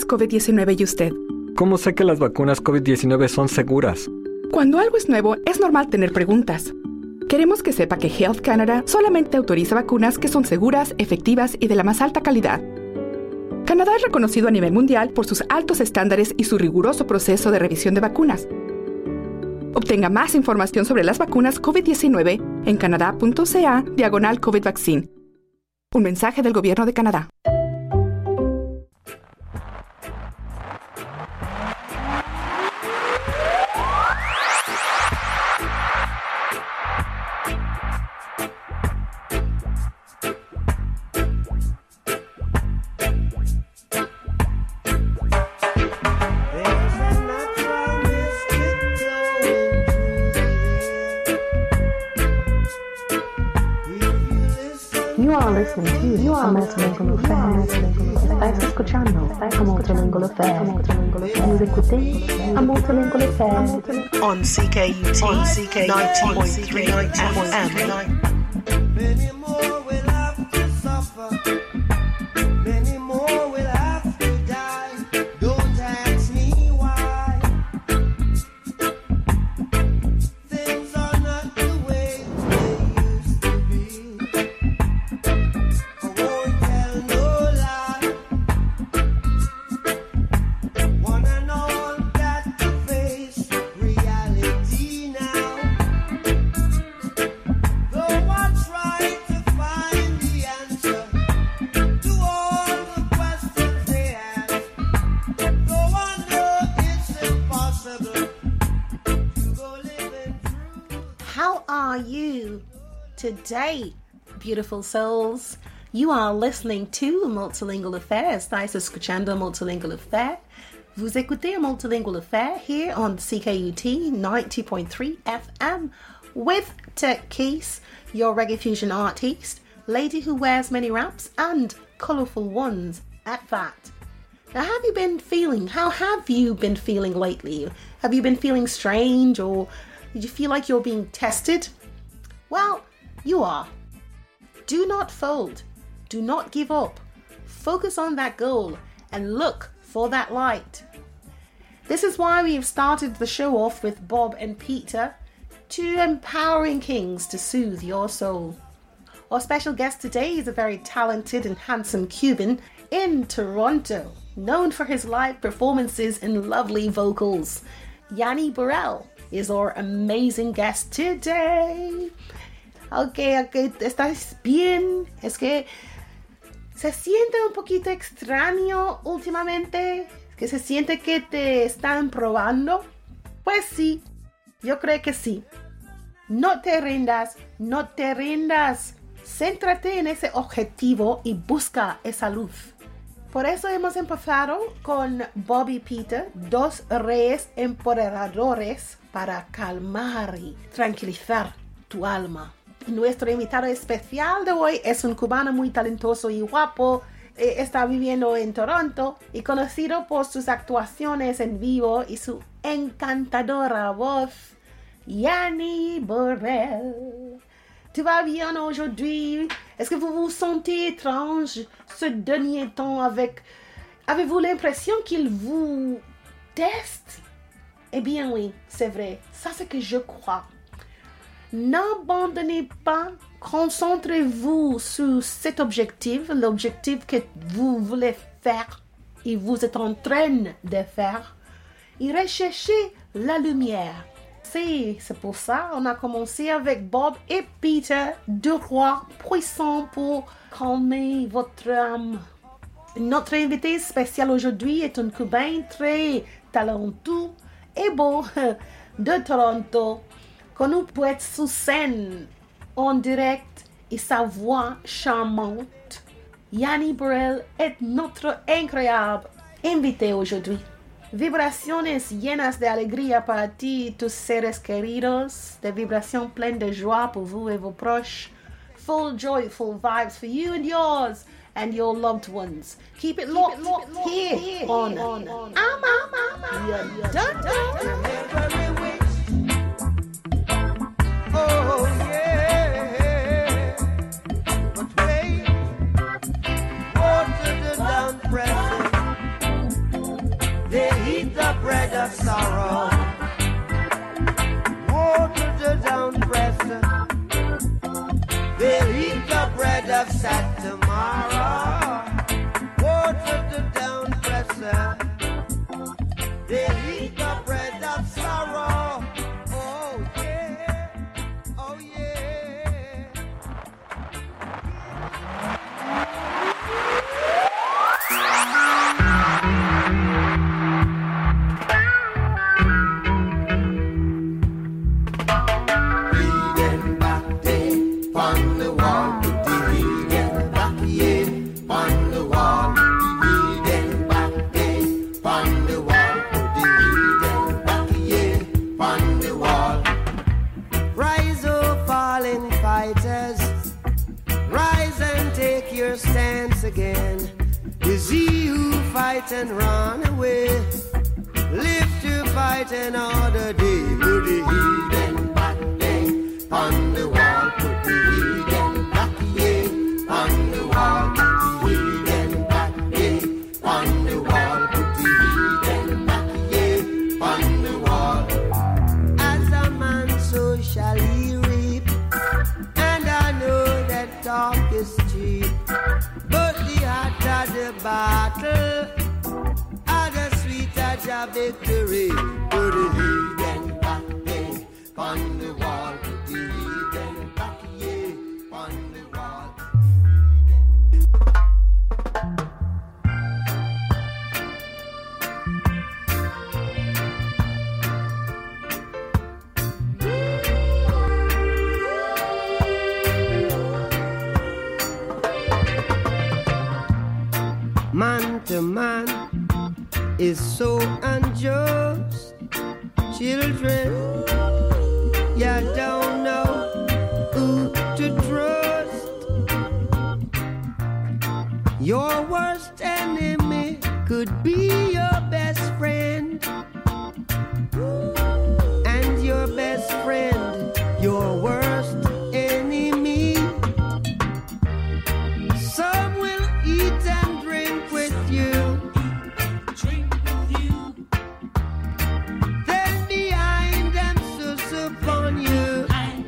COVID-19 y usted. ¿Cómo sé que las vacunas COVID-19 son seguras? Cuando algo es nuevo, es normal tener preguntas. Queremos que sepa que Health Canada solamente autoriza vacunas que son seguras, efectivas y de la más alta calidad. Canadá es reconocido a nivel mundial por sus altos estándares y su riguroso proceso de revisión de vacunas. Obtenga más información sobre las vacunas COVID-19 en canadá.ca/COVID Vaccine. Un mensaje del Gobierno de Canadá. You are Multilingual Affairs. Estás escuchando a Multilingual Affairs. Vous écoutez a Multilingual Affairs. On CKUT 90.3 FM. Many more will have to suffer. Many more will have to die. Don't ask me why. Things are not the way they used to be. I won't tell no lie. One and all got to face reality now. Though I try to find the answer to all the questions they ask, though I know it's impossible to go living through. How are you today, beautiful souls? You are listening to Multilingual Affairs. Estás escuchando Multilingual Affair. Vous écoutez Multilingual Affair here on CKUT 90.3 FM with Tech Keys, your reggae fusion artist, lady who wears many wraps and colourful ones at that. Now, how have you been feeling lately? Have you been feeling strange, or did you feel like you're being tested? Well, you are. Do not fold. Do not give up. Focus on that goal and look for that light. This is why we have started the show off with Bob and Peter, two empowering kings to soothe your soul. Our special guest today is a very talented and handsome Cuban in Toronto, known for his live performances and lovely vocals. Yanni Burrell is our amazing guest today. Okay, ¿estás bien? Es que se siente un poquito extraño últimamente, que se siente que te están probando. Pues sí, yo creo que sí. No te rindas, no te rindas. Céntrate en ese objetivo y busca esa luz. Por eso hemos empezado con Bob y Peter, dos reyes empoderadores para calmar y tranquilizar tu alma. Nuestro invitado especial de hoy es un cubano muy talentoso y guapo. Está viviendo en Toronto y conocido por sus actuaciones en vivo y su encantadora voz, Yanni Burrell. Tu vas bien aujourd'hui? Est-ce que vous vous sentez étrange ce dernier temps Avez-vous l'impression qu'il vous teste? Eh bien oui, c'est vrai. Ça, c'est que je crois. N'abandonnez pas, concentrez-vous sur cet objectif, l'objectif que vous voulez faire et vous êtes en train de faire, et recherchez la lumière. C'est pour ça qu'on a commencé avec Bob et Peter, deux rois puissants pour calmer votre âme. Notre invité spécial aujourd'hui est un Cubain très talentueux et beau de Toronto, connu pour être sur scène en direct et sa voix charmante. Yanni Burrell est notre incroyable invité aujourd'hui. Vibraciones llenas de alegría para ti y tus seres queridos, de vibración pleine de joie pour vous et vos proches. Full joyful vibes for you and yours and your loved ones. Keep it locked here on You're done. Oh yeah, but wait, water the down pressure. of sad tomorrow. Words of the down presser. They eat the bread of sorrow. Oh yeah, oh yeah. Reading back there on the wall, put the reading back here on the wall. Reading back there on the wall, put the reading back here on the wall. Rise, oh fallen fighters, rise and take your stance again. Is he who fight and run away? Live to fight another day. Put the heathen back there on the wall. Put the heathen back here on the wall. Put the heathen back here on the wall. Put the heathen back here on the wall. As a man, so shall he reap. And I know that talk is cheap. But the hotter the battle, and the sweeter the victory. Put the heathen back there on the wall. Put the heathen back here on the wall. Man to man is so unjust. Children, you don't know who to trust. Your worst enemy could be your best friend. And your best friend, your worst enemy. Some will eat and drink with you. Then behind them sus upon you.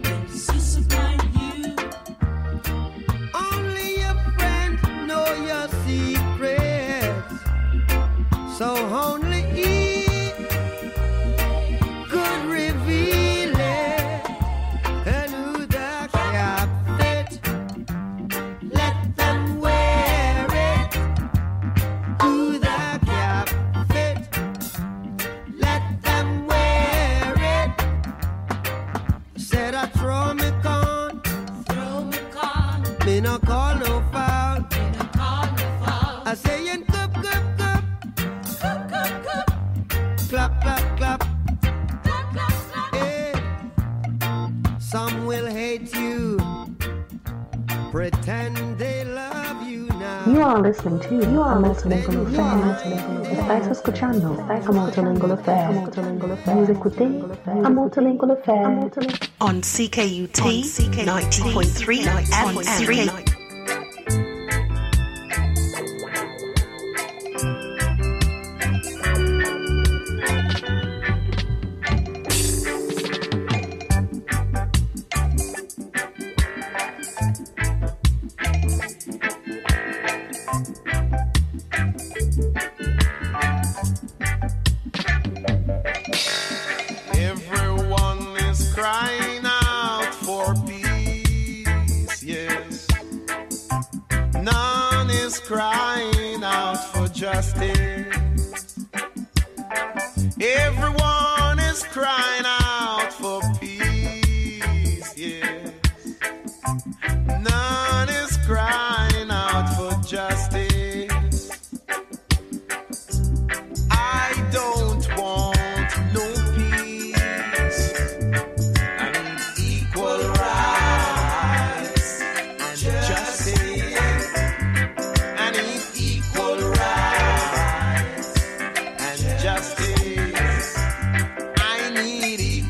Only your friend know your secrets. So only he could reveal it. And who the cap fit, let them wear it. Who the cap fit, let them wear it. Said I throw me con, me no call no foul. I say in cup, clap, clap, clap. Eh. Some will hate you, pretend they love you now. You are listening to a Multilingual Affair. Estáis escuchando a Multilingual Affair. Vous écoutez a Multilingual Affair. On CKUT 90.3 FM. Everyone is crying out for peace, yes. None is crying out for justice. Everyone is crying out for peace, yes. None is crying out for justice. I don't want no peace. I need equal rights and justice. I need equal rights and justice. I need equal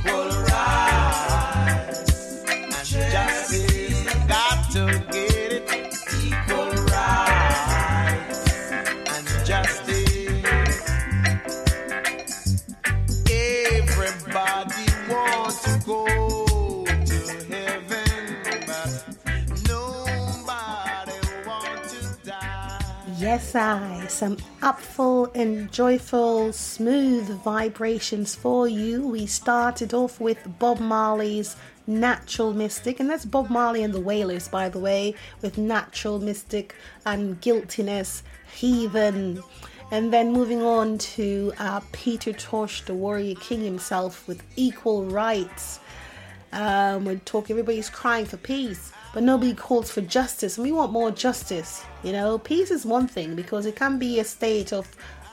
Yes, some upful and joyful, smooth vibrations for you. We started off with Bob Marley's Natural Mystic, and that's Bob Marley and the Wailers, by the way, with Natural Mystic and Guiltiness, Heathen. And then moving on to Peter Tosh, the Warrior King himself, with Equal Rights. We're talking, everybody's crying for peace, but nobody calls for justice, and we want more justice. You know, peace is one thing, because it can be a state of,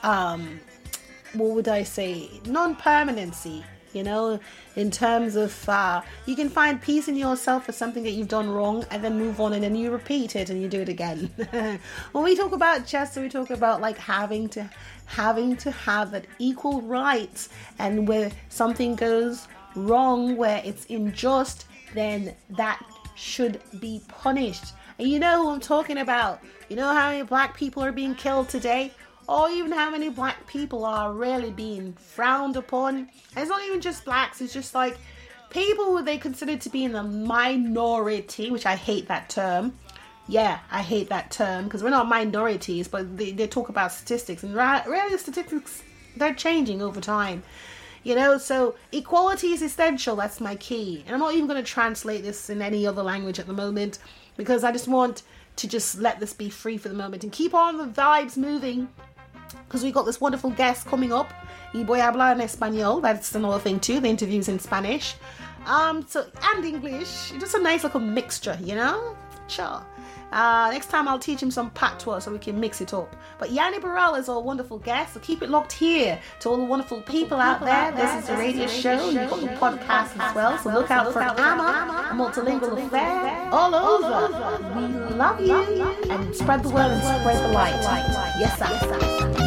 what would I say, non-permanency, you know, in terms of, you can find peace in yourself for something that you've done wrong, and then move on, and then you repeat it, and you do it again. When we talk about justice, we talk about like having to have that equal rights, and where something goes wrong, where it's unjust, then that should be punished. And you know who I'm talking about. You know how many black people are being killed today, or even how many black people are really being frowned upon. And it's not even just blacks, it's just like people who they consider to be in the minority, which I hate that term. Yeah, I hate that term, because we're not minorities, but they talk about statistics, and really the statistics, they're changing over time. You know, so equality is essential. That's my key. And I'm not even going to translate this in any other language at the moment, because I just want to just let this be free for the moment and keep on the vibes moving, because we've got this wonderful guest coming up. Y voy a hablar en español. That's another thing too. The interview's in Spanish. And English. Just a nice little mixture, you know? Sure. Next time I'll teach him some patois so we can mix it up. But Yanni Burrell is our wonderful guest, so keep it locked here to all the wonderful people out there. This is the radio show. You've got the podcast as well, so look out for Amma, a multilingual affair, all over. We love you, and spread the word and spread the light. Yes, sir.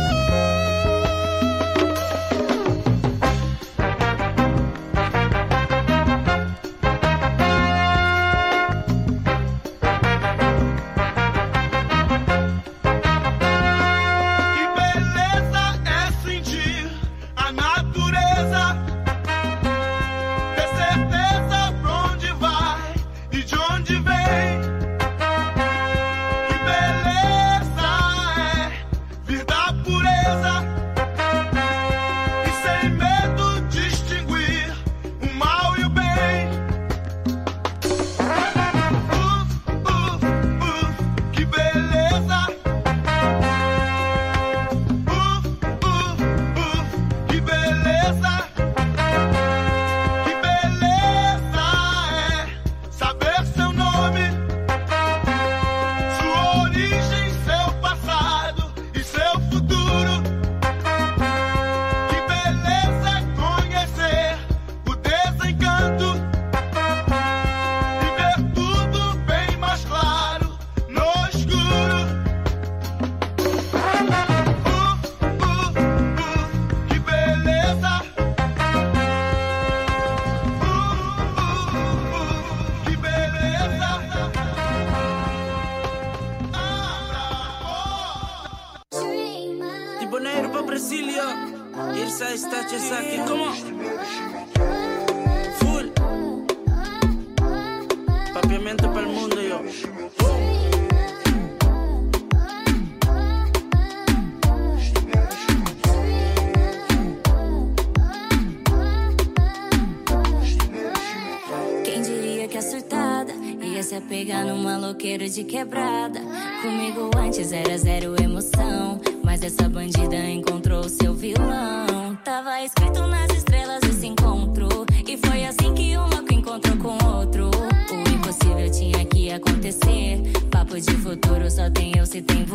De quebrada, comigo antes era zero emoção, mas essa bandida encontrou seu vilão. Tava escrito nas estrelas esse encontro, e foi assim que um louco encontrou com outro. O impossível tinha que acontecer. Papo de futuro só tem eu se tem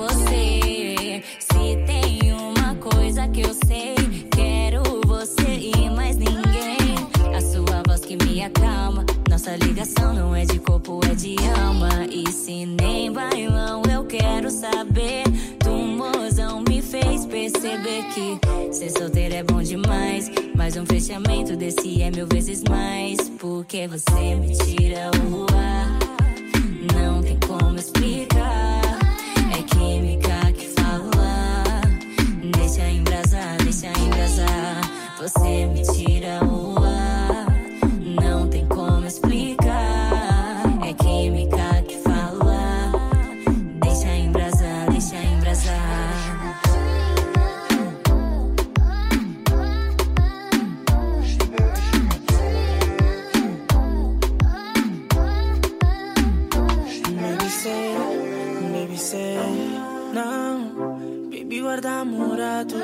você. Se tem uma coisa que eu sei, quero você e mais ninguém. A sua voz que me acalma. Nossa ligação não é de corpo, é de alma. E se nem bailão, eu quero saber. Tu, mozão, me fez perceber que ser solteiro é bom demais. Mas um fechamento desse é 1000 vezes mais. Porque você me tira o ar. Não tem como explicar. É química que fala. Deixa embrasar, deixa embrasar. Você me tira o ar. Não tem como explicar. É química que fala. Deixa embrasar, deixa embrasar. namorato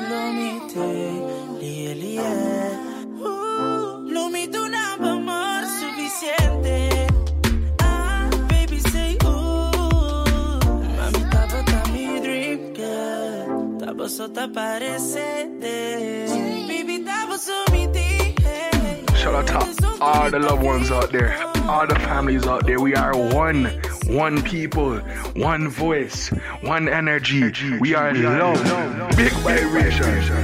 Lie Lumite un amor suficiente. Baby say mami tava tá me dream girl. Tava só tá parecendo. Baby tava sumite. Shout out to all the loved ones out there, all the families out there. We are one people, one voice, one energy. We are love, big vibration.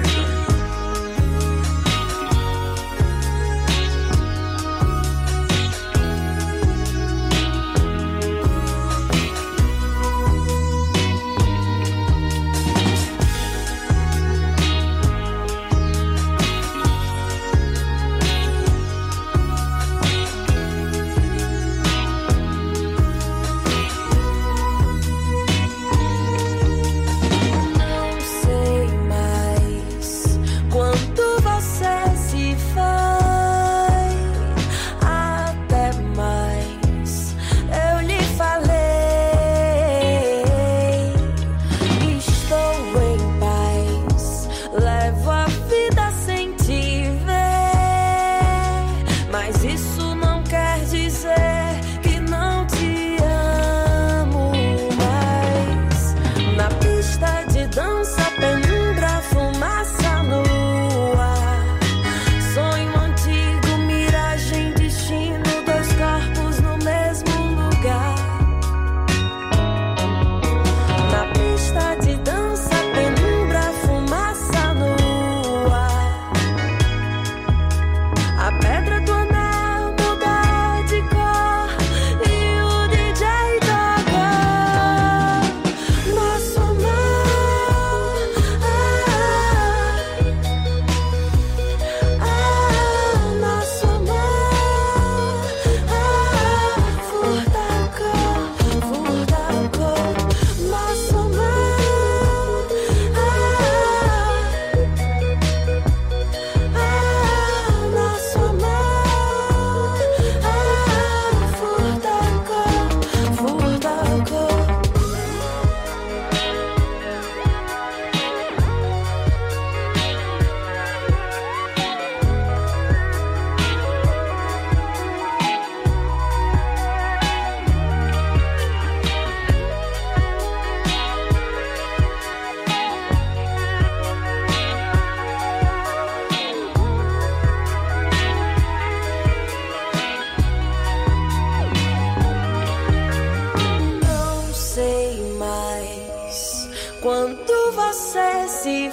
Quando você se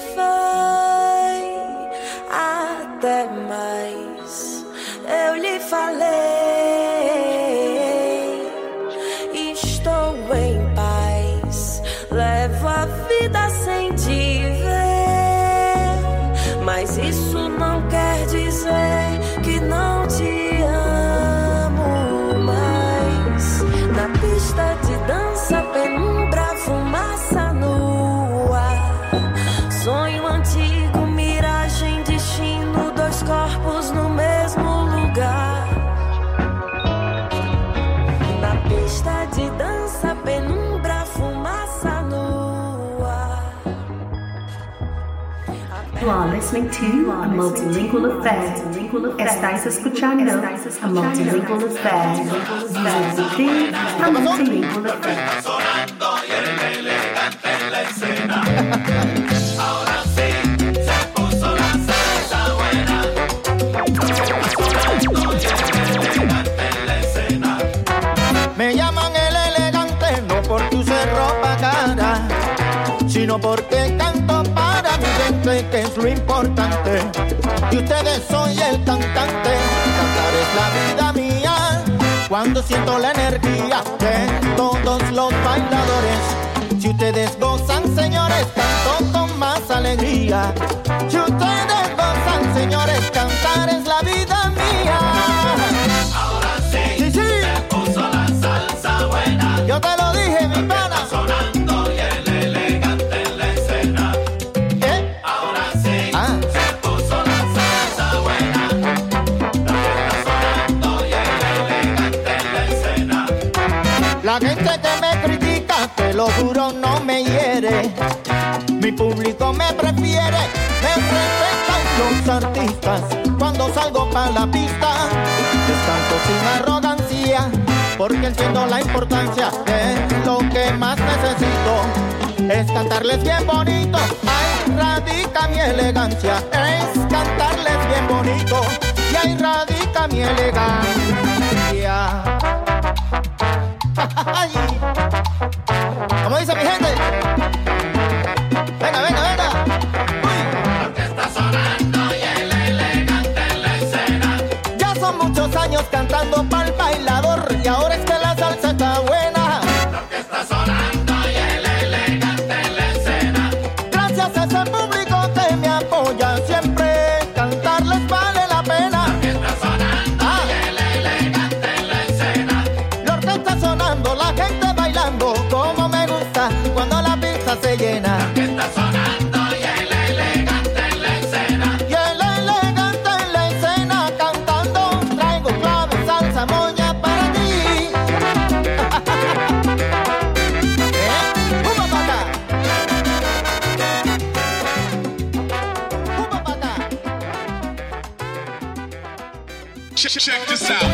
foi, até mais eu lhe falei. Estou em paz, levo a vida sem te ver, mas isso não quer dizer que não te amo mais. Na pista de dança, penumbra, fumaça no ar, sonho antigo, miragem, destino, dois corpos no mesmo lugar. Na pista de dança, penumbra, fumaça no ar. You are listening to A Multilingual Affair. Estás escuchando A Multilingual Affair. Visite A Multilingual Affair. Sonando y el elegante en la escena. Ahora sí, se puso la salsa buena. Sonando y el elegante en la escena. Me llaman el elegante no porque use ropa cara, sino porque canto para mi gente, que es lo importante. Y ustedes soy el cantante. Cantar es la vida mía. Cuando siento la energía de todos los bailadores. Si ustedes gozan, señores, canto con más alegría. Si ustedes gozan, señores, cantar es la vida mía. Ahora sí, se puso la salsa buena. Yo te lo dije, mi pana. Sonando y el elegante en la escena. ¿Qué? Ahora sí, se puso la salsa buena. La fiesta sonando y el elegante en la escena. La gente que me critica, te lo juro, no me hiere. Mi público me prefiere, me respetan los artistas. Cuando salgo para la pista, les canto sin arrogancia, porque entiendo la importancia de lo que más necesito. Es cantarles bien bonito, ahí radica mi elegancia. Es cantarles bien bonito, y ahí radica mi elegancia. Como dice mi gente, venga, venga, venga. Uy. Porque está sonando y el elegante en la escena. Ya son muchos años cantando pa'l bailador, y ahora es que la salsa está buena. Porque está sonando y el elegante en la escena. Gracias a ese público que me apoya siempre, cantarles vale la pena. Porque está sonando y el elegante en la escena. La orquesta sonando, la gente bailando, como me gusta cuando la pista se llena. Porque está sonando y el elegante en la escena. Y el elegante en la escena cantando, traigo clave, salsa, moña para ti. ¡Puma pa' acá! ¡Puma pa' acá! Check this out.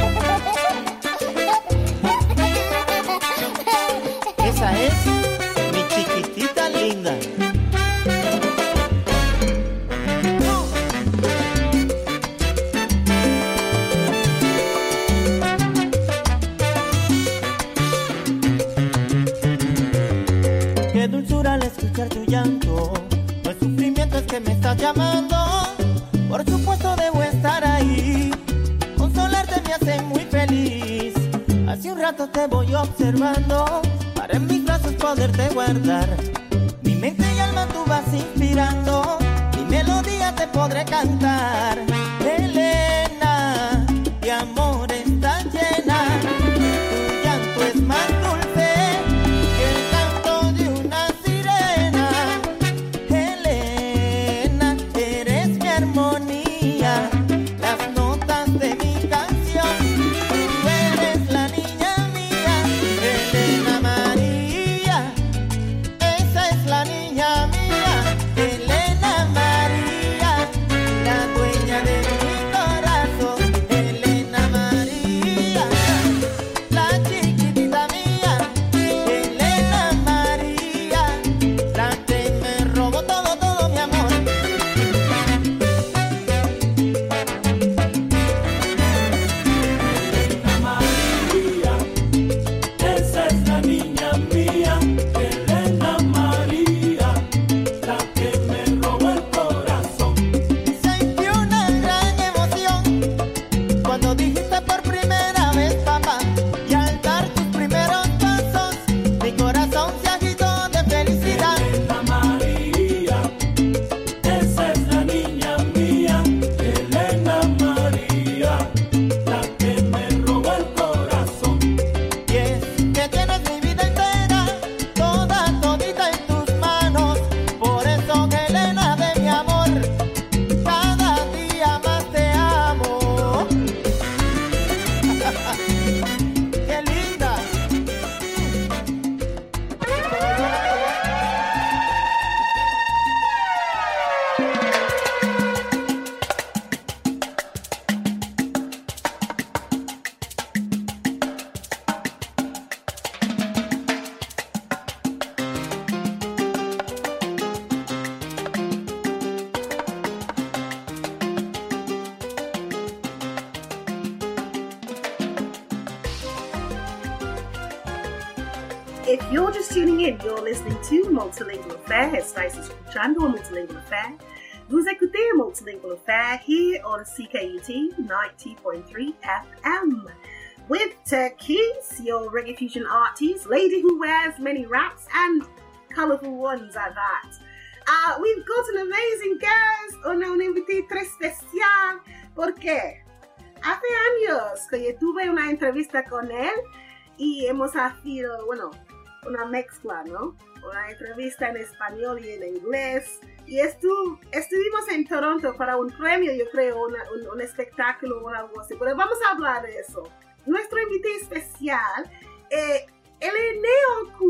Esa es mi chiquitita linda. Qué dulzura al escuchar tu llanto. No es sufrimiento, es que me estás llamando. Por supuesto debo estar ahí. Consolarte me hace muy feliz. Hace un rato te voy observando, para en mis brazos poderte guardar. Mi mente y alma tú vas inspirando, mi melodía te podré cantar. Elena, de amor está llena, tu llanto es más dulce que el canto de una sirena. Elena, eres mi armonía, las notas de mi canción. Tú eres la niña mía, Elena María. Esa es la niña mía, Elena María, la dueña de mi corazón. Elena María, la chiquitita mía, Elena María, la que me robó todo, todo mi amor. Esa es la niña mía, Elena María, la que me robó el corazón. Sentí una gran emoción cuando dijiste por primera vez papá, y al dar tus primeros pasos mi corazón se agitó de felicidad. Elena María, esa es la niña mía, Elena María, la que me robó el corazón. Y es que tienes mi vida entera, toda, todita en tus manos. Por eso, Elena de mi amor, cada día más te amo. ¡Qué linda! If you're just tuning in, you're listening to Multilingual Affair. Estáis escuchando a Multilingual Affair. Vous écoutez Multilingual Affair here on CKUT 90.3 FM. With Turquise, your reggae fusion artist, lady who wears many wraps and colorful ones at that. We've got an amazing guest, una invité très especial. ¿Por qué? Hace años que yo tuve una entrevista con él y hemos sido, bueno, una mezcla, ¿no? Una entrevista en español y en inglés. Y estuvimos en Toronto para un premio, yo creo, un espectáculo o algo así. Pero vamos a hablar de eso. Nuestro invitado especial, él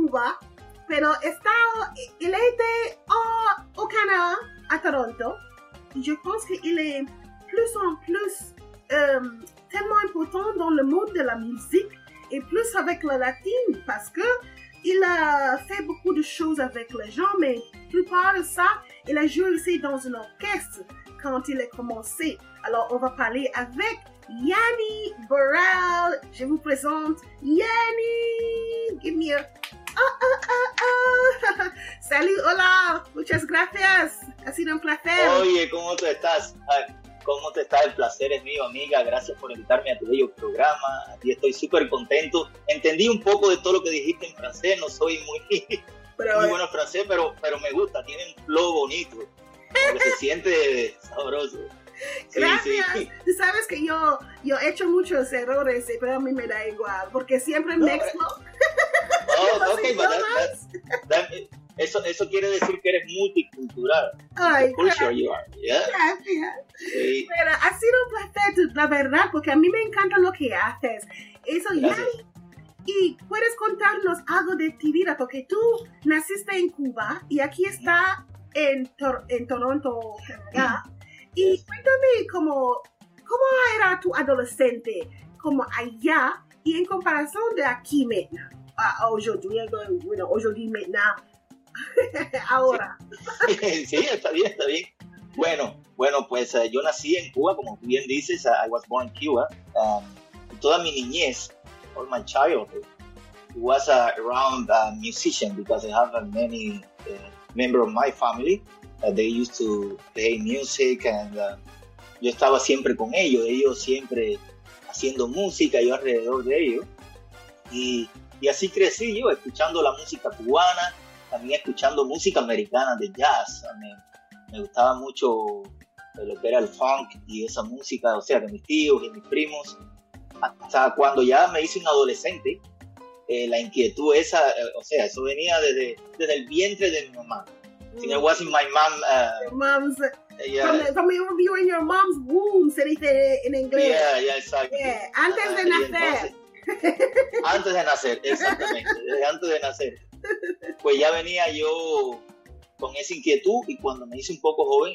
Cuba, pero il était au Canada, à Toronto. Je pense qu'il est plus en plus tellement important dans le monde de la musique et plus avec le latin parce que il a fait beaucoup de choses avec les gens, mais la plupart de ça, il a joué aussi dans un orchestre quand il a commencé. Alors, on va parler avec Yanni Burrell. Je vous présente Yanni. Give me a... Salut, hola. Muchas gracias. Ha sido un placer. Oye, ¿cómo te estás? ¿Cómo te estás? El placer es mío, amiga. Gracias por invitarme a tu bello programa. Aquí estoy súper contento. Entendí un poco de todo lo que dijiste en francés. No soy muy bueno en francés, pero me gusta. Tiene un flow bonito. Como que se siente sabroso. Sí, Gracias. sí. Tú sabes que yo he hecho muchos errores, pero a mí me da igual, porque siempre mezclo. Oh, ok, eso quiere decir que eres multicultural. Ay, For sure you are, yeah? Gracias. Sí. Pero ha sido un placer, la verdad, porque a mí me encanta lo que haces. Eso, Gracias. Yanni. Y puedes contarnos algo de tu vida, porque tú naciste en Cuba y aquí está en Toronto, Canadá. Y cuéntame cómo era tu adolescente, como allá, y en comparación de aquí maintenant. Aujourd'hui maintenant. Ahora. Sí, está bien. Bueno, pues yo nací en Cuba, como tú bien dices. I was born in Cuba. Toda mi niñez, all my childhood, was around musician because I have many members of my family. They used to play music and yo estaba siempre con ellos siempre haciendo música, yo alrededor de ellos. Y así crecí yo, escuchando la música cubana, también escuchando música americana de jazz. Me gustaba mucho lo que era el funk y esa música, o sea, de mis tíos y mis primos. Hasta cuando ya me hice un adolescente, la inquietud esa, o sea, eso venía desde el vientre de mi mamá. It wasn't my mom. Mom's, from you were in your mom's womb, se dice en inglés. Yeah, exacto. Yeah, antes de nacer. Antes de nacer, exactamente, desde antes de nacer. Pues ya venía yo con esa inquietud y cuando me hice un poco joven,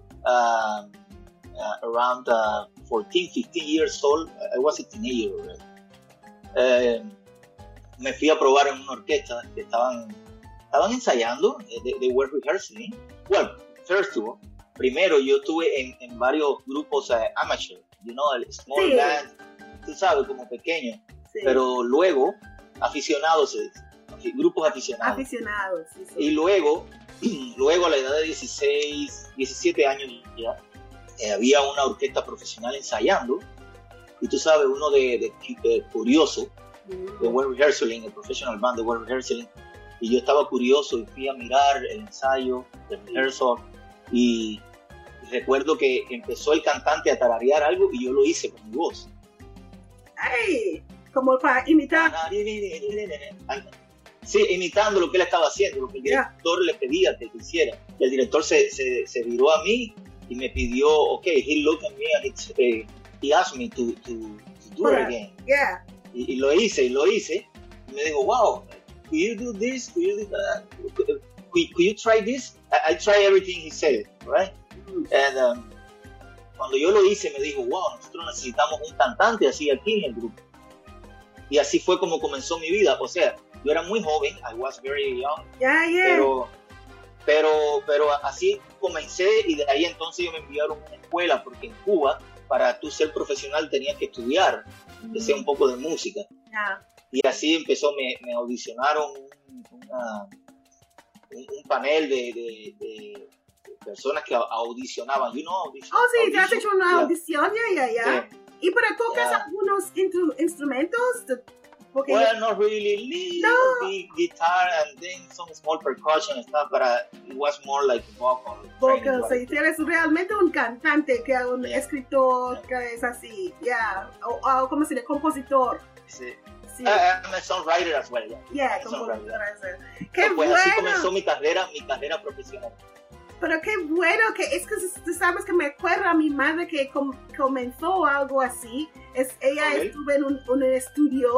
around 14, 15 years old, I was a teenager already. Me fui a probar en una orquesta que estaban ensayando, they were rehearsing. Well, first of all, primero yo estuve en varios grupos amateur, you know, el small band, tú sabes, como pequeño. Sí. Pero luego, aficionados, grupos aficionados. Sí. Y luego a la edad de 16, 17 años ya, había una orquesta profesional ensayando. Y tú sabes, uno de curioso, de were rehearsing, el professional band de were rehearsing. Y yo estaba curioso y fui a mirar el ensayo, el rehearsal. Y recuerdo que empezó el cantante a tararear algo y yo lo hice con mi voz. ¡Ay! Como para imitar. Sí, imitando lo que él estaba haciendo, lo que el director le pedía que hiciera. Y el director se viró a mí y me pidió, he looked at me and he asked me to do it again. Yeah. Y lo hice. Y me dijo, wow, could you do this? Could you do that? Could you try this? I try everything he said, right? And cuando yo lo hice, me dijo, wow, nosotros necesitamos un cantante así aquí en el grupo. Y así fue como comenzó mi vida. O sea, yo era muy joven, I was very young. Yeah. Pero así comencé y de ahí entonces me enviaron a una escuela porque en Cuba, para tú ser profesional tenías que estudiar, que sea un poco de música. Yeah. Y así empezó, me audicionaron un panel de personas que audicionaban, you know, audition. Oh, sí, te has hecho una audición, ya. Sí. ¿Y para tocas algunos instrumentos? Porque well, not really. Little guitar and then some small percussion and stuff, but it was more like vocal. Vocal, sí, eres realmente un cantante, que es un escritor, que es así, o como se dice, compositor. Sí. I'm a songwriter as well. Yeah, compositor. Qué pues bueno. Así comenzó mi carrera profesional. Pero qué bueno, que es que tú sabes que me acuerdo a mi madre que comenzó algo así. Ella estuvo en un estudio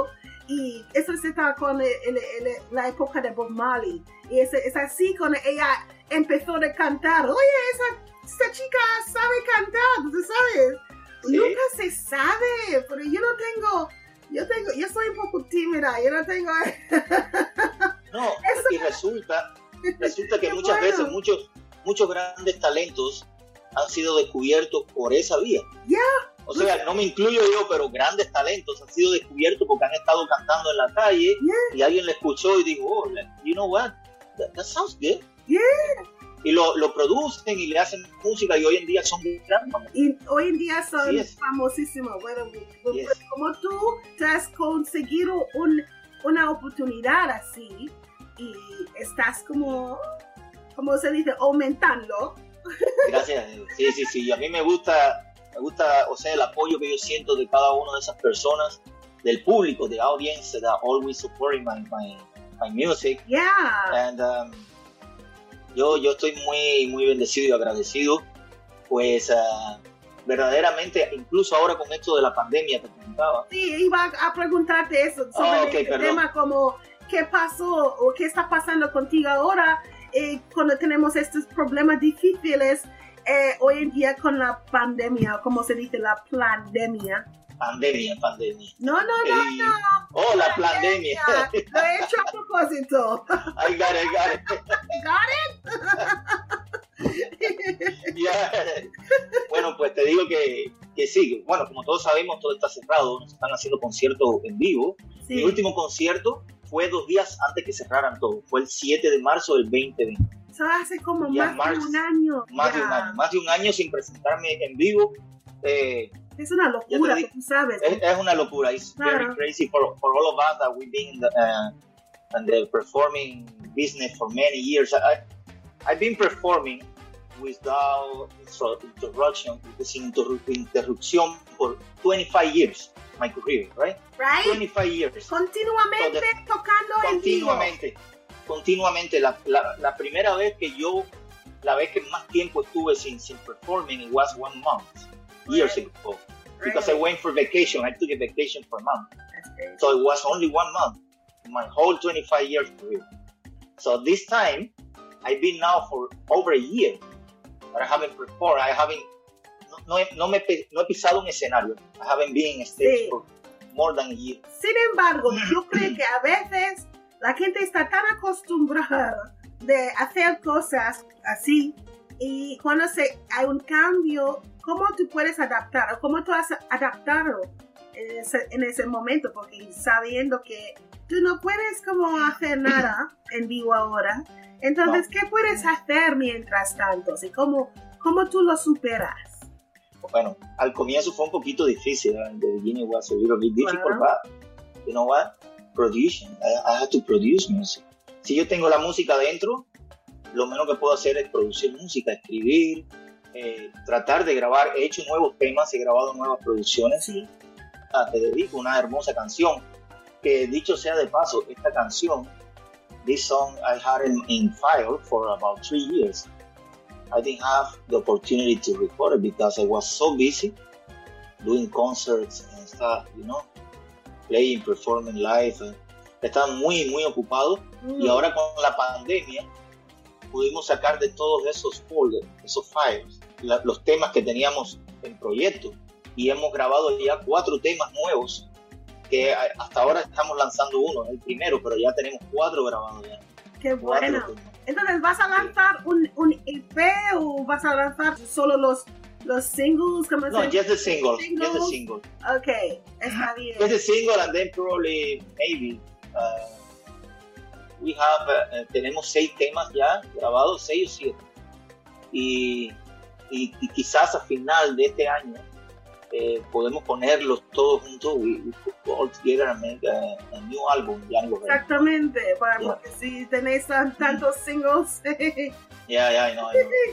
y eso se estaba con la época de Bob Marley. Y es así cuando ella empezó a cantar. Oye, esa chica sabe cantar, ¿tú sabes? Sí. Nunca se sabe, pero yo soy un poco tímida, yo no tengo... No, Eso- y resulta que Qué muchas bueno. veces muchos grandes talentos han sido descubiertos por esa vía. Ya. O sea, no me incluyo yo, pero grandes talentos han sido descubiertos porque han estado cantando en la calle y alguien le escuchó y dijo, oh, you know what, that sounds good. Yeah. Y lo producen y le hacen música y hoy en día son grandes. Y hoy en día son Yes. famosísimos. Bueno, Yes. como tú te has conseguido una oportunidad así y estás como se dice, aumentando. Gracias. Sí. A mí me gusta, o sea, el apoyo que yo siento de cada una de esas personas, del público, de audience that always supporting my music. Yeah. And yo estoy muy bendecido y agradecido, pues verdaderamente, incluso ahora con esto de la pandemia que comentaba. Sí, iba a preguntarte eso sobre Ok, este perdón. tema, como qué pasó o qué está pasando contigo ahora cuando tenemos estos problemas difíciles hoy en día con la pandemia, como se dice, la pandemia. Pandemia. No. Ey. Oh, la pandemia. Lo he hecho a propósito. I got it. Got it? Yeah. Bueno, pues te digo que sí. Bueno, como todos sabemos, todo está cerrado. Nos están haciendo conciertos en vivo. Sí. Mi último concierto fue 2 días antes que cerraran todo. Fue el 7 de marzo del 2020. Eso hace como Ya más de un año. Más de Ya. un año. Más de un año sin presentarme en vivo. Es una locura, Ya te digo, tú sabes. Es una locura. It's very Claro. crazy for all of us that we've been in the performing business for many years. I've been performing without interrupción por 25 years, my career, right? Right? 25 years. Continuamente tocando en vivo. Continuamente. La primera vez la vez que más tiempo estuve sin performing, it was 1 month, years ago. Because I went for vacation. I took a vacation for a month. That's crazy. So it was only 1 month in my whole 25 years career. So this time, I've been now for over a year, but I haven't performed. No he pisado un escenario. I haven't been in stage Sí. for more than a year. Sin embargo, yo creo que a veces la gente está tan acostumbrada de hacer cosas así y cuando hay un cambio, ¿cómo tú puedes adaptar o cómo tú has adaptado en ese momento? Porque sabiendo que tú no puedes como hacer nada en vivo ahora, entonces, ¿qué puedes hacer mientras tanto? ¿Y cómo tú lo superas? Bueno, al comienzo fue un poquito difícil. The beginning was a little bit difficult, Claro. but you know what? Producing. I had to produce music. Si yo tengo la música dentro, lo menos que puedo hacer es producir música, escribir, tratar de grabar. He hecho nuevos temas, he grabado nuevas producciones. Sí. Te dedico una hermosa canción que, dicho sea de paso, esta canción, this song I had in file for about 3 years. I didn't have the opportunity to record it because I was so busy doing concerts and stuff, you know, playing, performing live. Estaba muy ocupado y ahora con la pandemia pudimos sacar de todos esos folders, esos files, los temas que teníamos en proyecto y hemos grabado ya 4 temas nuevos que hasta ahora estamos lanzando uno, el primero, pero ya tenemos 4 grabados ya. Qué 4 bueno. temas. Entonces, ¿vas a lanzar un EP o vas a lanzar solo los singles? ¿Cómo No, se- just the single, just the Singles. single. Ok, está bien. Just the single and then probably, maybe, we have, tenemos 6 temas ya grabados, 6 o 7. Y quizás a final de este año podemos ponerlos todos juntos, we put all together and make a new album. Exactamente, Yeah. porque si tenéis tantos singles. Yeah, I know.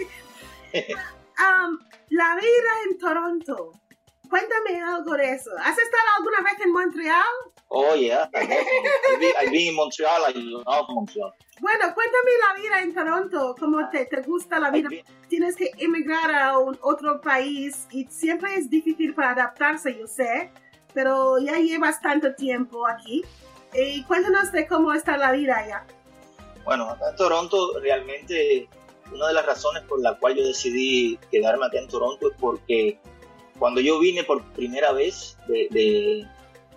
La vida en Toronto. Cuéntame algo de eso. ¿Has estado alguna vez en Montreal? Oh, yeah. I've been in Montreal. I love Montreal. Bueno, cuéntame la vida en Toronto. ¿Cómo te gusta la vida? Tienes que emigrar a otro país y siempre es difícil para adaptarse, yo sé. Pero ya llevas tanto tiempo aquí. Y cuéntanos de cómo está la vida allá. Bueno, acá en Toronto realmente una de las razones por la cual yo decidí quedarme acá en Toronto es porque cuando yo vine por primera vez de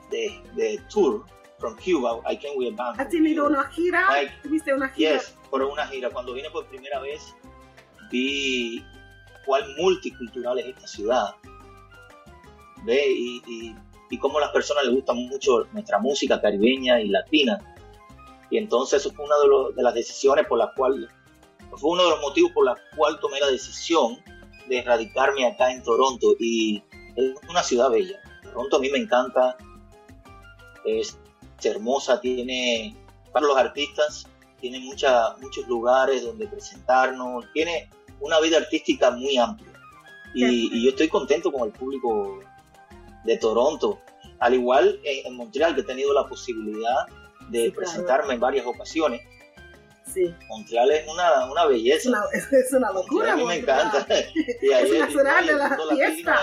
tour from Cuba, I came with a band. ¿Has tenido una gira? ¿Tuviste una gira? Yes, por una gira. Cuando vine por primera vez vi cuál multicultural es esta ciudad. ¿Ve? Y cómo a las personas les gusta mucho nuestra música caribeña y latina. Y entonces eso fue una de las decisiones por las cuales, fue uno de los motivos por los cuales tomé la decisión de radicarme acá en Toronto. Y es una ciudad bella. Toronto a mí me encanta, es hermosa, tiene, para los artistas, tiene muchos lugares donde presentarnos, tiene una vida artística muy amplia. Y yo estoy contento con el público de Toronto. Al igual en Montreal, que he tenido la posibilidad de presentarme en varias ocasiones. Sí. Montreal es una belleza. Es una locura. Montreal a mí me encanta. Y ahí es la ciudad de la fiesta.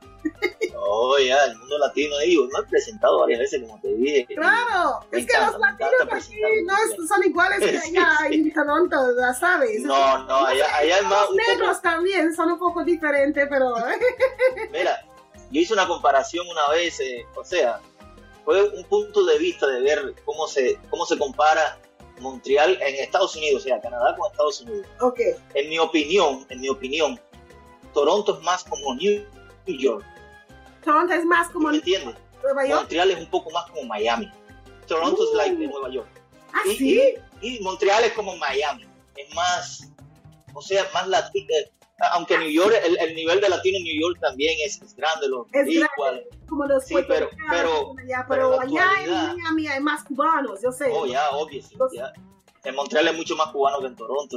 Oh, ya, el mundo latino ahí. Yo me he presentado varias veces, como te dije. Claro, es que los latinos aquí no son iguales que allá en Toronto, ya sabes. No, allá es más. Los negros también son un poco diferentes, pero. Mira, yo hice una comparación una vez, o sea, fue un punto de vista de ver cómo se compara Montreal en Estados Unidos, o sea, Canadá con Estados Unidos. Okay. En mi opinión, Toronto es más como New York. Toronto es más como ¿Me entiendes? Nueva York. Montreal es un poco más como Miami. Toronto es like de Nueva York. ¿Ah, sí? Y Montreal es como Miami. Es más, o sea, más latino. Aunque New York, el nivel de latino en New York también es grande, grande, como los sí, pero allá en Miami hay más cubanos, yo sé. Oh, ya, obvio, sí, ya. En Montreal hay mucho más cubanos que en Toronto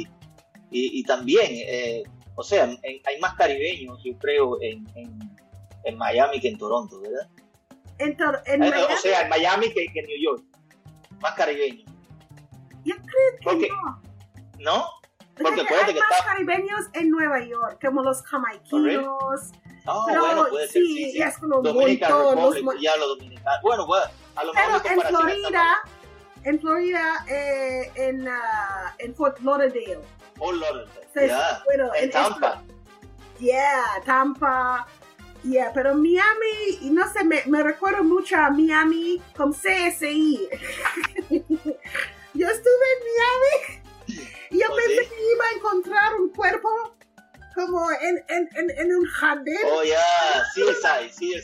y también, o sea, hay más caribeños, yo creo, en Miami que en Toronto, ¿verdad? Miami, o sea, en Miami que en New York, más caribeños. Yo creo que no. ¿No? Porque hay más caribeños en Nueva York, como los jamaiquinos. Pero, bueno, puede ser, sí. Es como Dominican Republic, ya los dominicanos. Bueno, a lo mejor pero en Florida, en Fort Lauderdale. Fort Lauderdale, bueno, en Tampa. Tampa. Pero Miami, no sé, me recuerdo mucho a Miami con CSI. Yo estuve en Miami. Y yo pensé que iba a encontrar un cuerpo como en un jardín. Oh, ya, CSI.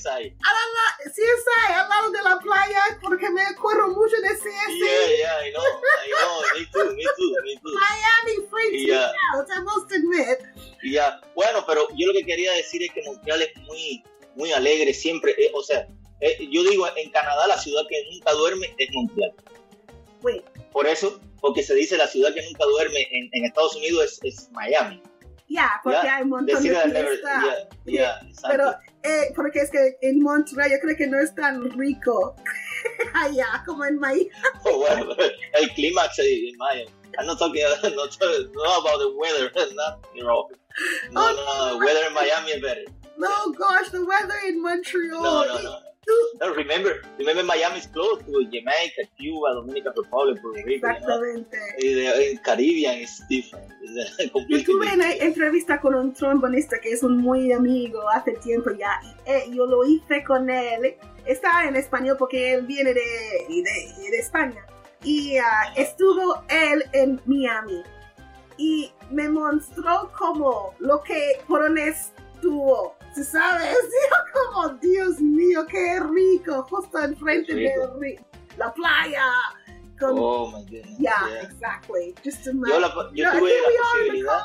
Al lado de la playa, porque me acuerdo mucho de CSI. Yeah, I know, me too. Miami freaks me out, I must admit. Bueno, pero yo lo que quería decir es que Montreal es muy, muy alegre, siempre, o sea, yo digo, en Canadá la ciudad que nunca duerme es Montreal. Wait. Por eso, porque se dice la ciudad que nunca duerme en Estados Unidos es Miami. Porque hay un montón de fiesta. Pero porque es que en Montreal yo creo que no es tan rico allá como en Miami. Bueno, el clímax en Miami. I'm not talking not about the weather, not, No, the weather in Miami is better. No, gosh, the weather in Montreal. No, remember Miami is close to Jamaica, Cuba, Dominican Republic, Puerto Rico. Exactamente. En Caribbean es different. Yo tuve una entrevista con un trombonista que es un muy amigo hace tiempo ya. Y yo lo hice con él. Está en español porque él viene de España. Y estuvo él en Miami. Y me mostró como lo que Coronés tuvo. ¿Tú sabes? Yo como, Dios mío, qué rico, justo enfrente de la playa. Oh, my goodness. Yeah, exactly. Just imagine. Yo tuve la posibilidad.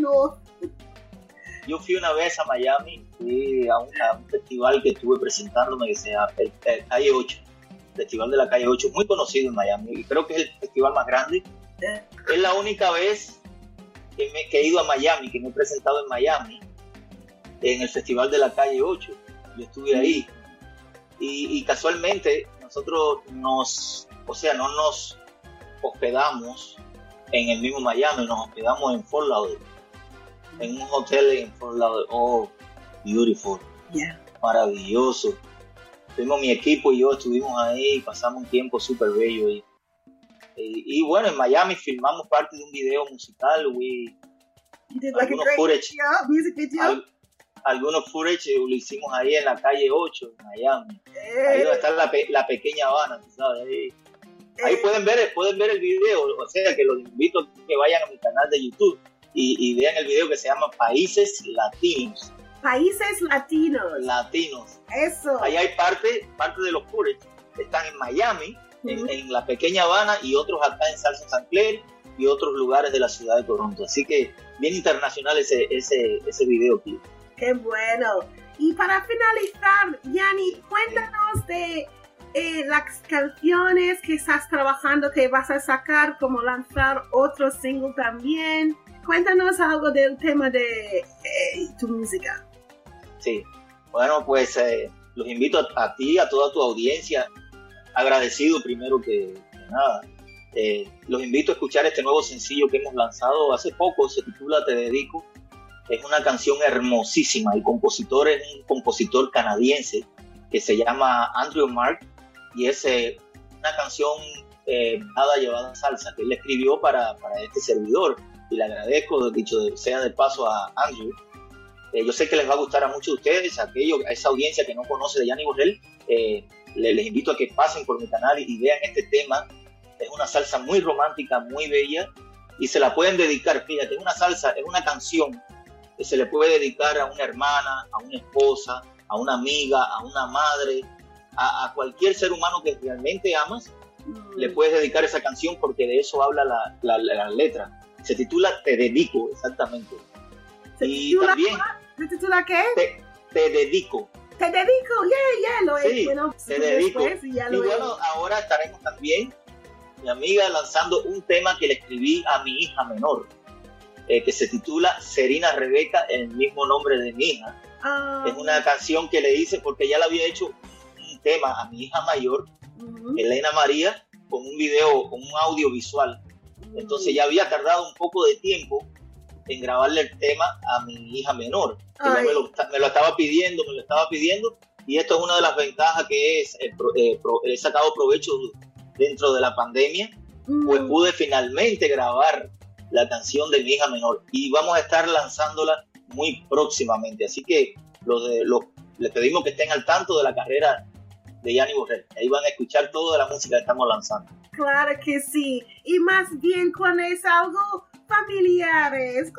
Yo fui una vez a Miami, fui a un festival que estuve presentándome que se llama el Calle 8. Festival de la Calle 8, muy conocido en Miami. Y creo que es el festival más grande. Es la única vez que he ido a Miami, que me he presentado en Miami. En el Festival de la Calle 8, yo estuve ahí y casualmente nosotros no nos hospedamos en el mismo Miami, nos hospedamos en Fort Lauderdale, en un hotel en Fort Lauderdale. Oh, beautiful, maravilloso. Tuvimos mi equipo y yo, estuvimos ahí, pasamos un tiempo súper bello. Y bueno, en Miami filmamos parte de un video musical. You did like a algunos great footage, music video. algunos footage lo hicimos ahí en la calle 8 en Miami. Ahí donde está la pequeña Habana, tú sabes. Ahí pueden ver el video, o sea que los invito a que vayan a mi canal de YouTube y vean el video que se llama Países Latinos. Países Latinos. Eso. Ahí hay parte de los footage que están en Miami, en la pequeña Habana, y otros acá en Salsa San Clair y otros lugares de la ciudad de Toronto. Así que bien internacional ese video aquí. Qué bueno. Y para finalizar, Yanni, cuéntanos de las canciones que estás trabajando, que vas a sacar, como lanzar otro single también. Cuéntanos algo del tema de tu música. Sí, bueno, pues los invito a ti, a toda tu audiencia, agradecido primero que nada. Los invito a escuchar este nuevo sencillo que hemos lanzado hace poco, se titula Te Dedico. Es una canción hermosísima, el compositor es un compositor canadiense que se llama Andrew Mark, y es una canción nada llevada a salsa, que él escribió para este servidor, y le agradezco, dicho sea de paso, a Andrew. Yo sé que les va a gustar a muchos de ustedes, a esa audiencia que no conoce de Yanni Borrell, les invito a que pasen por mi canal y vean este tema. Es una salsa muy romántica, muy bella, y se la pueden dedicar, fíjate, es una salsa, es una canción que se le puede dedicar a una hermana, a una esposa, a una amiga, a una madre, a cualquier ser humano que realmente amas. Le puedes dedicar esa canción porque de eso habla la letra. Se titula Te Dedico, exactamente. ¿Se titula qué? Te Dedico. Te dedico, lo es. Sí, bueno, te dedico. Y bueno, ahora estaremos también, mi amiga, lanzando un tema que le escribí a mi hija menor, que se titula Serina Rebeca, el mismo nombre de mi hija. Es una canción que le hice porque ya le había hecho un tema a mi hija mayor, Elena María, con un video, con un audiovisual. Entonces ya había tardado un poco de tiempo en grabarle el tema a mi hija menor. Ella me lo estaba pidiendo, y esto es una de las ventajas que he sacado provecho dentro de la pandemia, pues pude finalmente grabar la canción de mi hija menor, y vamos a estar lanzándola muy próximamente, así que les pedimos que estén al tanto de la carrera de Yanni Borrell. Ahí van a escuchar toda la música que estamos lanzando. Claro que sí, y más bien cuando es algo familiares.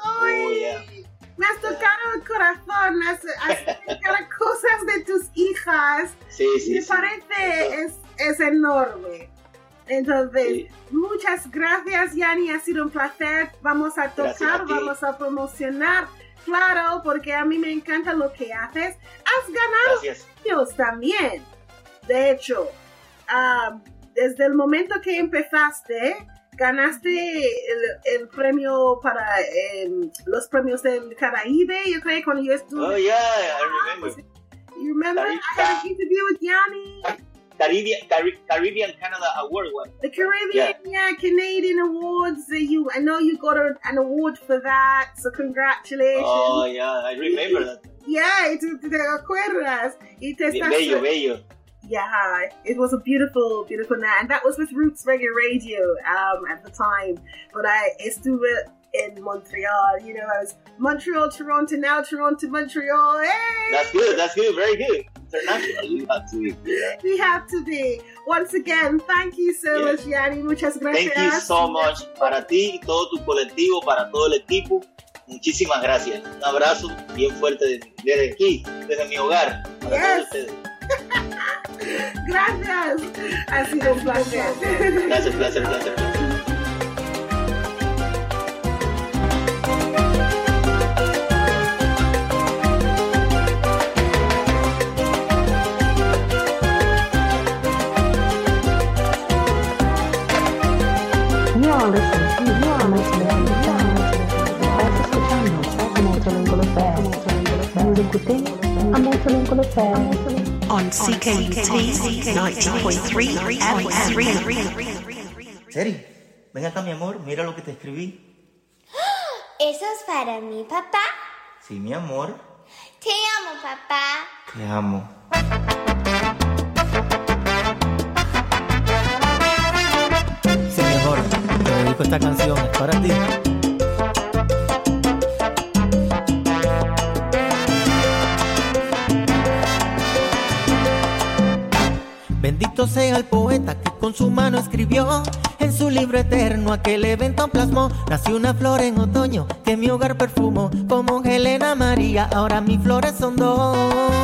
Me has tocado el corazón, has tocado cosas de tus hijas. Sí, me parece es enorme. Entonces, muchas gracias, Yanni, ha sido un placer. Vamos a tocar, vamos a promocionar, claro, porque a mí me encanta lo que haces. Has ganado premios también. De hecho, desde el momento que empezaste, ganaste el premio para los premios del Caribe, yo creo, cuando yo estuve. Oh, yeah, I remember. You remember? I had an interview with Yanni. Caribbean Canada Award. The Caribbean, Canadian Awards. I know you got an award for that, so congratulations. Oh, yeah, I remember that. Yeah, te acuerdas. Y te bello. Yeah, it was a beautiful, beautiful night, and that was with Roots Reggae Radio at the time. But I estuve in Montreal. You know, I was Montreal, Toronto, now Toronto, Montreal. Hey! That's good, very good. International, you have to be. Yeah. We have to be. Once again, thank you so much, Yanni. Muchas gracias. Thank you so much. Para ti, todo tu colectivo, para todo el equipo. Muchísimas gracias. Un abrazo bien fuerte desde aquí, desde mi hogar, para todos ustedes. Gracias. Ha sido un placer. Gracias. On CKUT 90.3 FM. Seri, ven acá, mi amor, mira lo que te escribí. ¿Eso es para mí, papá? Sí, mi amor. Te amo, papá. Te amo. dedico esta canción, es para ti. Bendito sea el poeta que con su mano escribió en su libro eterno aquel evento plasmó. Nació una flor en otoño que mi hogar perfumó, como Helena María, ahora mis flores son dos.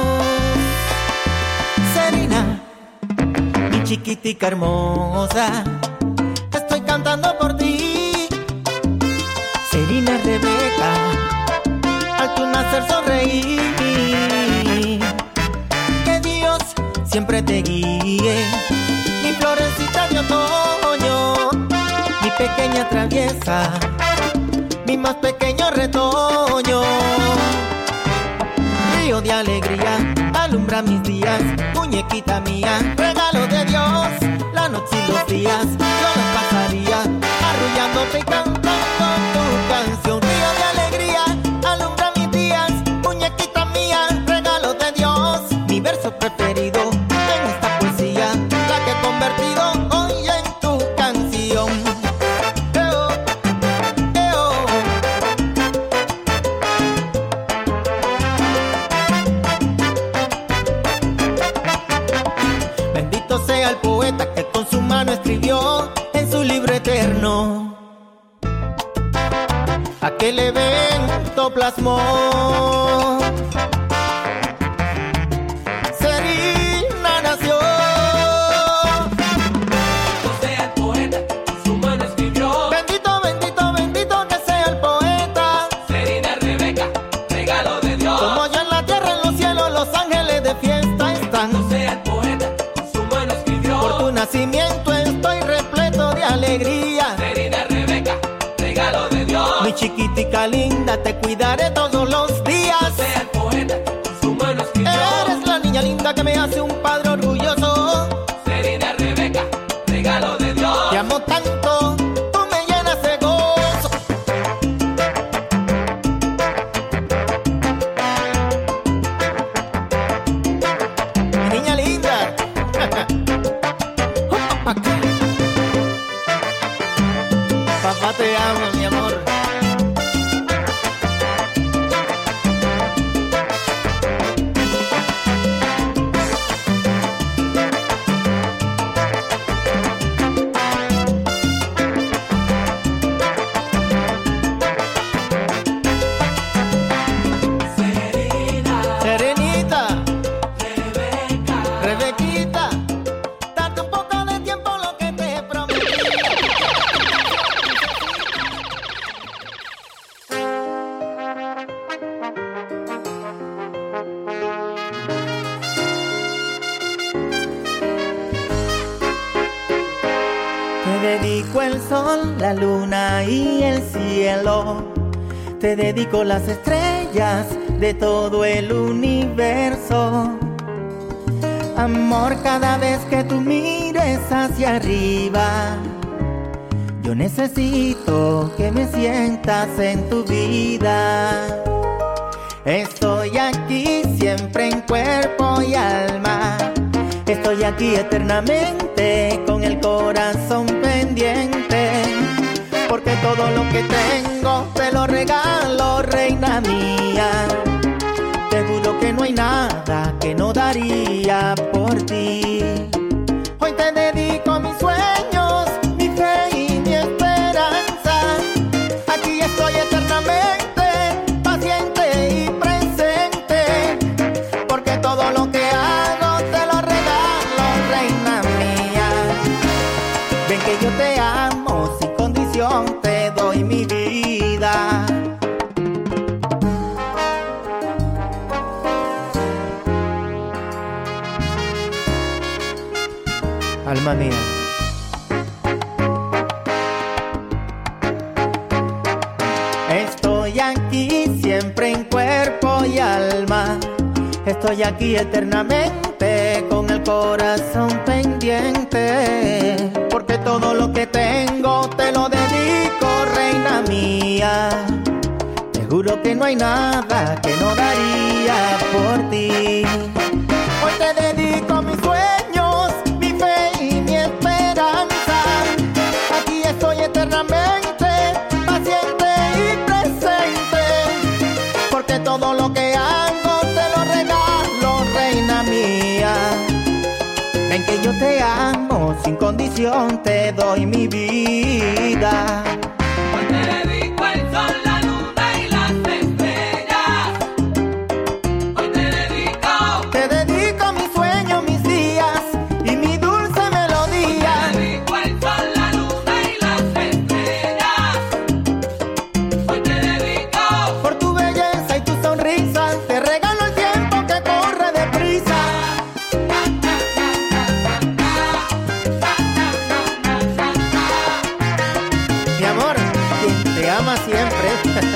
Serena, mi chiquitica hermosa, estoy cantando por ti. Serena Rebeca, al tu nacer sonreí. Que Dios siempre te guíe, mi florecita de otoño, mi pequeña traviesa, mi más pequeño retoño. Río de alegría, alumbra mis días, muñequita mía, regalo de Dios, la noche y los días, yo los pasaría arrullándote y cantando tu canción. Río de alegría, alumbra mis días, muñequita mía, regalo de Dios, mi verso preferido en esta poesía, la que he convertido hoy en tu canción. Bendito sea el poeta que con su mano escribió en su libro eterno aquel evento plasmó. Serena nació. Bendito sea el poeta que con su mano escribió. Bendito, bendito, bendito que sea el poeta. Serena Rebeca, regalo de Dios. Como yo en la tierra, en los cielos, los ángeles de fiesta están. Bendito sea el poeta que con su mano escribió. Por tu nacimiento estoy repleto de alegría. Serena Rebeca, regalo de Dios. Mi chiquitica linda, te cuidaré todos los días. Sea el poeta que con su mano escribió. Eres la niña linda que me hace un padre orgulloso. Serena Rebeca, regalo de Dios. Te amo tanto, tú me llenas de gozo. Mi niña linda. Papá te amo, mi amor. Serenita, Rebequita, date un poco de tiempo lo que te prometí. Te dedico el sol, la luna y el cielo. Te dedico las estrellas de todo el universo. Amor, cada vez que tú mires hacia arriba, yo necesito que me sientas en tu vida. Estoy aquí siempre en cuerpo y alma. Estoy aquí eternamente con el corazón pendiente. Porque todo lo que tengo te lo regalo, reina mía. Te juro que no hay nada que no daría por ti. Hoy te dedico mis sueños, mi fe y mi esperanza. Aquí estoy eternamente, paciente y presente. Porque todo lo que hago te lo regalo, reina mía. Ven que yo te amo, sin condición te doy mi vida. Alma mía. Estoy aquí siempre en cuerpo y alma. Estoy aquí eternamente con el corazón pendiente. Porque todo lo que tengo te lo dedico, reina mía. Te juro que no hay nada que no daría por ti. Hoy te dedico mis sueños, mi fe y mi esperanza. Aquí estoy eternamente Ven que yo te amo, sin condición te doy mi vida. Hoy te dedico el sol, la luna y las estrellas. Hoy te dedico mi sueño, mis días y mi dulce melodía. Te dedico el sol, la luna y las estrellas. Hoy te dedico Por tu belleza y tu sonrisa, te regalo el tiempo que corre deprisa. Mi amor, quien te ama siempre.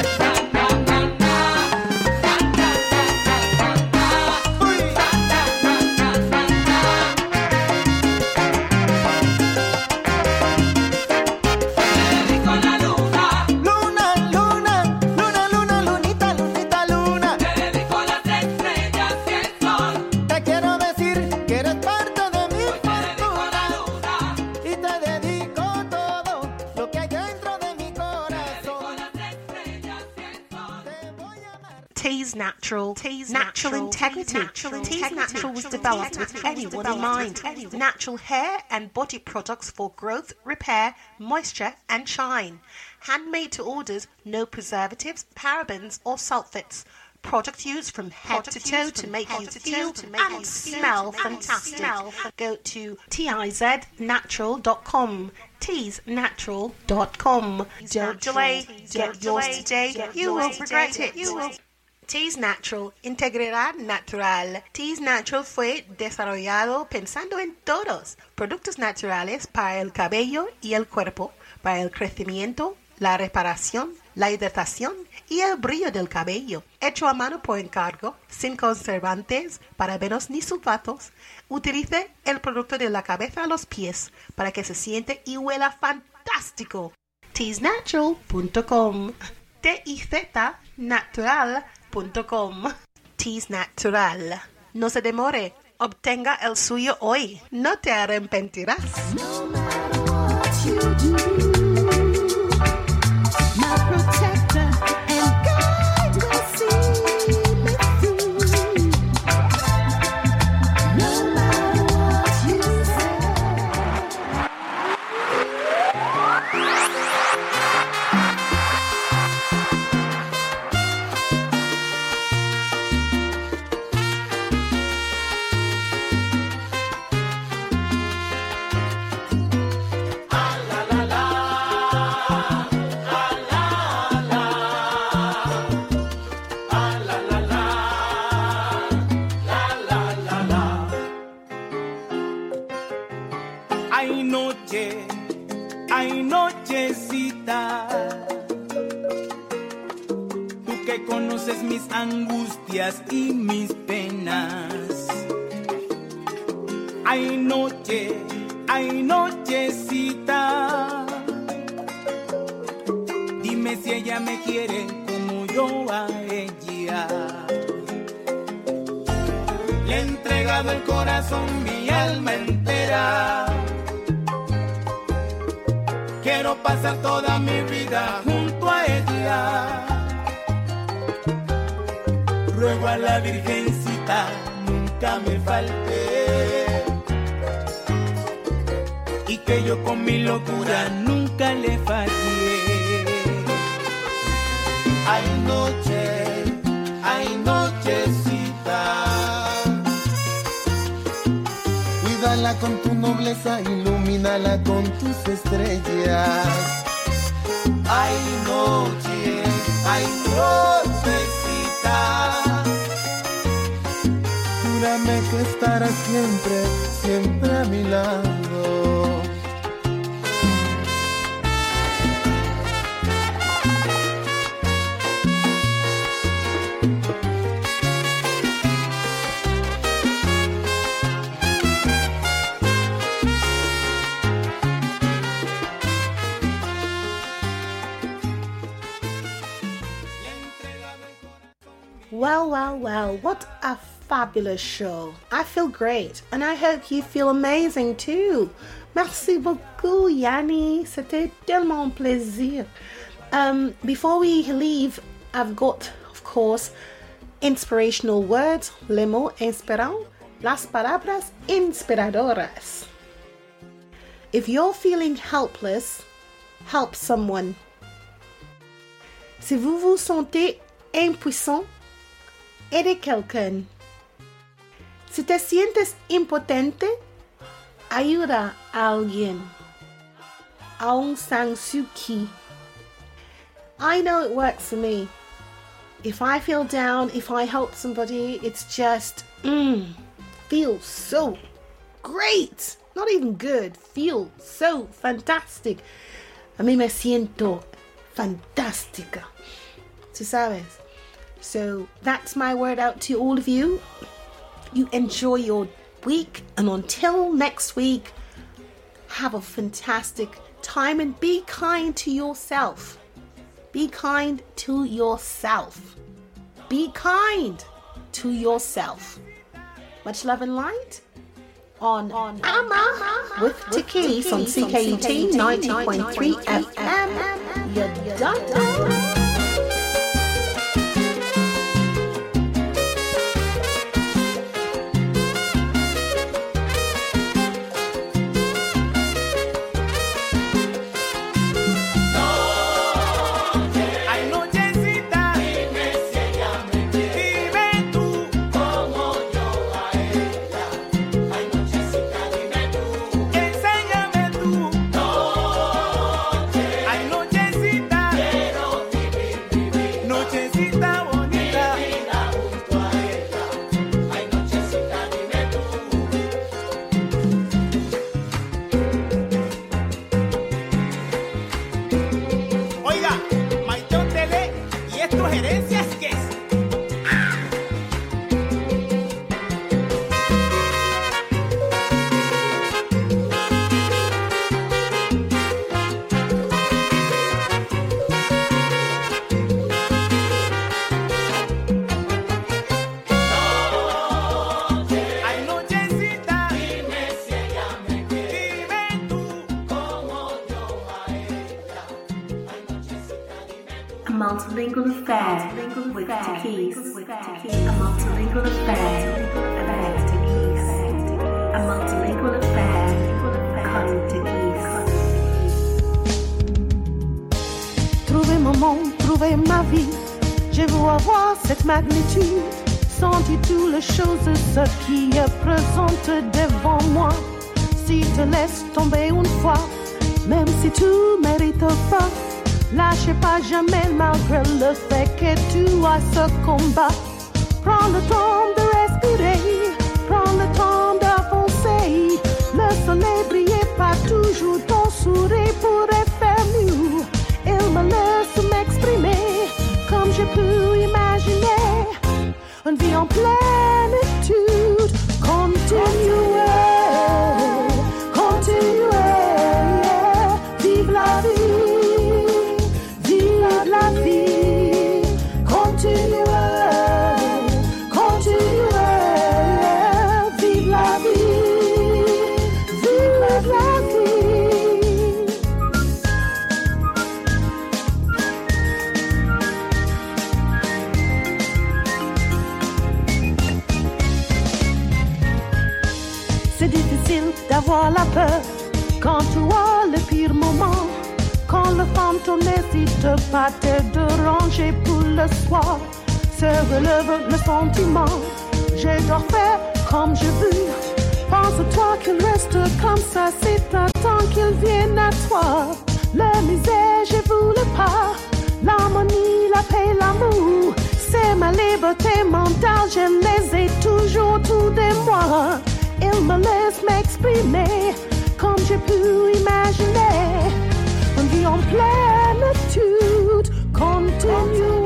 dedico la luna. Luna, luna, luna, luna, lunita, lunita, luna. Te dedico las estrellas y el sol. Te quiero decir que eres parte de mi Hoy te dedico la fortuna luna. y te dedico todo lo que hay dentro de mi corazón. Las estrellas y el sol. Te voy a amar. Tea's Natural Integrity. Tea's Natural was developed with anyone in mind. Natural hair and body products for growth, repair, moisture and shine. Handmade to orders, no preservatives, parabens or sulfates. Product used from head to toe to make you feel and smell fantastic. Go to tiznatural.com. Teasnatural.com. Don't delay. Get yours today. You won't regret it. Tea's Natural, integridad natural. Tea's Natural fue desarrollado pensando en todos. Productos naturales para el cabello y el cuerpo, para el crecimiento, la reparación, la hidratación y el brillo del cabello. Hecho a mano por encargo, sin conservantes, parabenos ni sulfatos. Utilice el producto de la cabeza a los pies para que se siente y huela fantástico. teasnatural.com. TIZnatural.com. Tea's Natural. No se demore. Obtenga el suyo hoy. No te arrepentirás. Ay nochecita, tú que conoces mis angustias y mis penas. Ay nochecita, dime si ella me quiere como yo a ella. Le he entregado el corazón, mi alma entera. Quiero pasar toda mi vida junto a ella. Ruego a la Virgencita nunca me falte, y que yo con mi locura nunca le fallé. Ay nochecita, cuídala con tu nobleza, ilumínala con tus estrellas. Ay nochecita, júrame que estarás siempre, siempre a mi lado. Well, what a fabulous show. I feel great, and I hope you feel amazing too. Merci beaucoup, Yanni. C'était tellement un plaisir. Before we leave, I've got, of course, inspirational words, les mots inspirants. Las palabras inspiradoras. If you're feeling helpless, help someone. Si vous vous sentez impuissant, aidez quelqu'un. Si te sientes impotente, ayuda a alguien. Aung San Suu Kyi. I know it works for me. If I feel down, if I help somebody, it's just, feels so great. Not even good, feel so fantastic. A mí me siento fantástica. ¿Tú sabes? So that's my word out to all of you. You enjoy your week, and until next week, have a fantastic time and be kind to yourself. Be kind to yourself. Be kind to yourself. Much love and light on Ama with Tikis on CKUT 90.3 FM. You done. Multilingual affair with Tikis. A multilingual affair avec Tikis. A multilingual affair con Tikis. Trouver mon monde, trouver ma vie. Je veux avoir cette magnitude. Sentir toutes les choses, ce qui est présente devant moi. Si te laisses tomber une fois, même si tu mérites pas. Lâchez pas jamais malgré le fait que tu as ce combat. Prends le temps de respirer, prends le temps d'avancer. Le soleil brille pas toujours, ton sourire pourrait faire mieux. Il me laisse m'exprimer comme j'ai pu imaginer. Une vie en plénitude, continuer, vive la vie. D'avoir la peur quand tu as le pire moment, quand le fantôme n'hésite pas te déranger pour le soir, se relève le sentiment, je dois faire comme je veux. Pense-toi qu'il reste comme ça, c'est un temps qu'il vienne à toi. La misère, je voulais pas, l'harmonie, la paix, l'amour, c'est ma liberté mentale, je les ai toujours tout de moi. Il me laisse m'exprimer comme j'ai pu imaginer. Une vie en plénitude, continuer.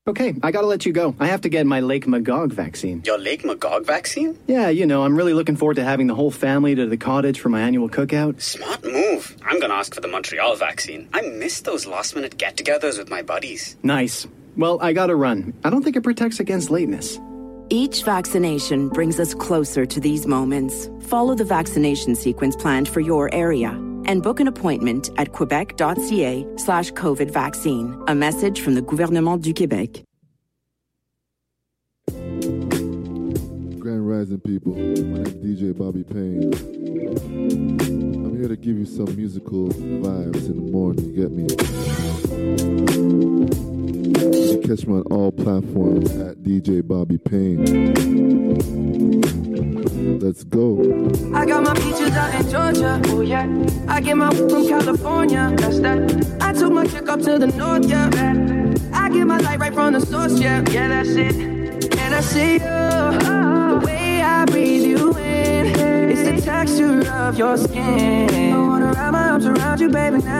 Okay, I gotta let you go. I have to get my Lake Magog vaccine. Your Lake Magog vaccine? Yeah, you know, I'm really looking forward to having the whole family to the cottage for my annual cookout. Smart move. I'm gonna ask for the Montreal vaccine. I miss those last-minute get-togethers with my buddies. Nice. Well, I gotta run. I don't think it protects against lateness. Each vaccination brings us closer to these moments. Follow the vaccination sequence planned for your area and book an appointment at quebec.ca/COVID vaccine. A message from the Gouvernement du Québec. Grand Rising people, my name is DJ Bobby Payne. I'm here to give you some musical vibes in the morning, you get me? You can catch me on all platforms at DJ Bobby Payne. Let's go. I got my peaches out in Georgia, oh yeah. I get my from California, that's that. I took my chick up to the north, yeah. I get my light right from the source, yeah. Yeah, that's it. And I see you, the way I breathe you in. It's the texture of your skin. I wanna wrap my arms around you, baby, now.